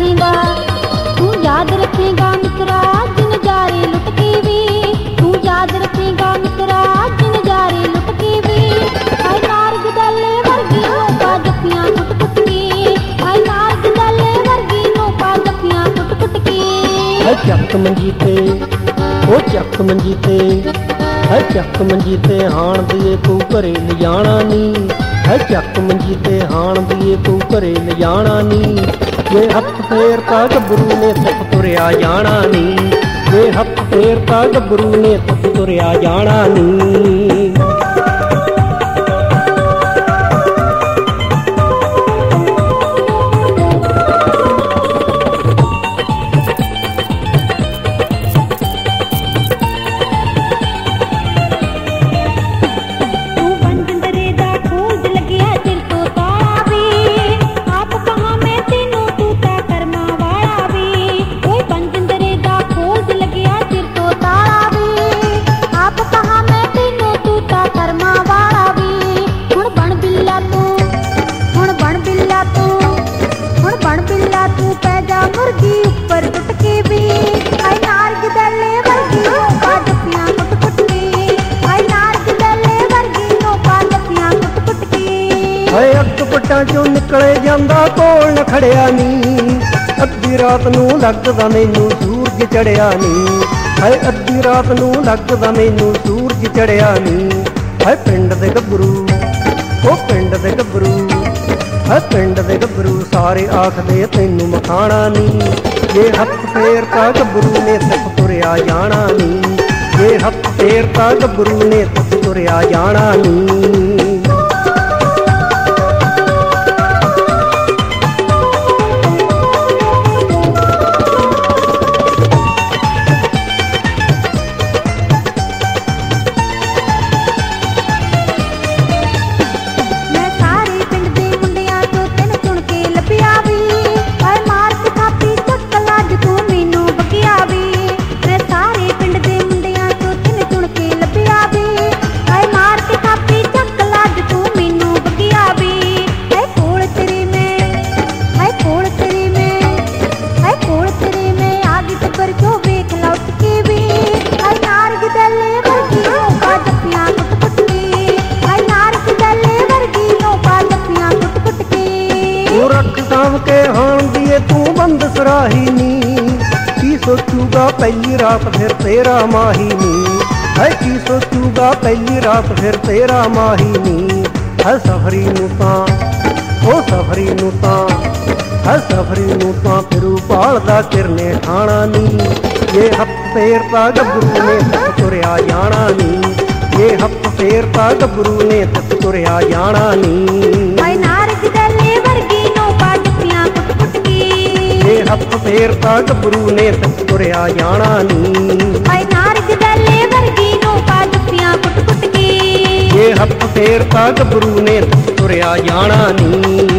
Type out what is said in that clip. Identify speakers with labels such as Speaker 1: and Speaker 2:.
Speaker 1: रखेगा, तू याद रखेगा मित्रा दिन नजारे लुट के वे, तू याद रखेगा मित्रा दिन नजारे लुट के वे। हाय नार गदाले वर्गी नोपा जफियां कुट कुट के, हाय नार गदाले वर्गी नोपा जफियां कुट कुट के।
Speaker 2: ਚੱਕ ਮੰਜੀ ਤੇ ਉਹ ਚੱਕ ਮੰਜੀ ਤੇ ਹੈ ਚੱਕ ਮੰਜੀ ਤੇ ਹਾਣ ਦੀਏ ਤੂੰ ਘਰੇ ਲਿਜਾਣਾ ਨੀ, ਹੈ ਚੱਕ ਮੰਜੀ ਤੇ ਹਾਣ ਦੀਏ ਤੂੰ ਘਰੇ ਲਿਜਾਣਾ ਨੀ। ਜੇ ਹੱਥ ਫੇਰਤਾ ਗੱਭਰੂ ਨੇ ਸਿੱਖ ਤੁਰਿਆ ਜਾਣਾ ਨੀ, ਜੇ ਹੱਥ ਫੇਰਤਾ ਗੱਭਰੂ ਨੇ ਸਿੱਖ ਤੁਰਿਆ ਜਾਣਾ ਨੀ। ਅੱਗ ਚੋਂ ਨਿਕਲੇ ਜਾਂਦਾ ਕੋਲ ਨ ਖੜਿਆ ਨੀ, ਅੱਧੀ ਰਾਤ ਨੂੰ ਲੱਗਦਾ ਮੈਨੂੰ ਸੂਰਜ ਚੜਿਆ ਨੀ, ਹਾਏ ਅੱਧੀ ਰਾਤ ਨੂੰ ਲੱਗਦਾ ਮੈਨੂੰ ਸੂਰਜ ਚੜਿਆ ਨੀ। ਹਾਏ ਪਿੰਡ ਦੇ ਗੱਭਰੂ ਉਹ ਪਿੰਡ ਦੇ ਗੱਭਰੂ, ਹਾਏ ਪਿੰਡ ਦੇ ਗੱਭਰੂ ਸਾਰੇ ਆਖਦੇ ਤੈਨੂੰ ਮਖਾਣਾ ਨੀ, ਜੇ ਹੱਥ ਫੇਰਤਾ ਗੱਭਰੂ ਨੇ ਸਿੱਖ ਤੁਰਿਆ ਜਾਣਾ ਨੀ, ਜੇ ਹੱਥ ਫੇਰਤਾ ਗੱਭਰੂ ਨੇ ਸਿੱਖ ਤੁਰਿਆ ਜਾਣਾ ਨੀ। ਕੇ ਹਾਣ ਦੀਏ ਤੂੰ ਬੰਦ ਸਰਾਹੀ ਨੀ, ਕੀ ਸੋਚੂਗਾ ਪਹਿਲੀ ਰਾਤ ਫਿਰ ਤੇਰਾ ਮਾਹੀ ਨੀ, ਹੈ ਕੀ ਸੋਚੂਗਾ ਪਹਿਲੀ ਰਾਤ ਫਿਰ ਤੇਰਾ ਮਾਹੀ ਨੀ। ਹੈ ਸਫਰੀ ਨੂੰ ਤਾਂ ਉਹ ਸਫਰੀ ਨੂੰ ਤਾਂ, ਹੈ ਸਫਰੀ ਨੂੰ ਤਾਂ ਫਿਰੂ ਭਾਲਦਾ ਕਿਰਨੇ ਠਾਣਾ ਨੀ, ਜੇ ਹੱਥ ਫੇਰਤਾ ਗੱਭਰੂ ਨੇ ਸਿੱਖ ਤੁਰਿਆ ਜਾਣਾ ਨੀ, ਜੇ ਹੱਥ ਫੇਰਤਾ ਗੱਭਰੂ ਨੇ ਸਿੱਖ ਤੁਰਿਆ ਜਾਣਾ ਨੀ। ਜੇ ਹੱਥ ਫੇਰਤਾ ਗੱਭਰੂ ਨੇ ਸਿੱਖ ਤੁਰਿਆ ਜਾਣਾ ਨੀ,
Speaker 1: ਹਾਏ ਨਾਰ ਗਦਾਲੇ ਵਰਗੀ ਨੋਪਾ ਜੱਫੀਆਂ ਕੁੱਟ ਕੁੱਟ ਕੇ,
Speaker 2: ਜੇ ਹੱਥ ਫੇਰਤਾ ਗੱਭਰੂ ਨੇ ਸਿੱਖ ਤੁਰਿਆ ਜਾਣਾ ਨੀ।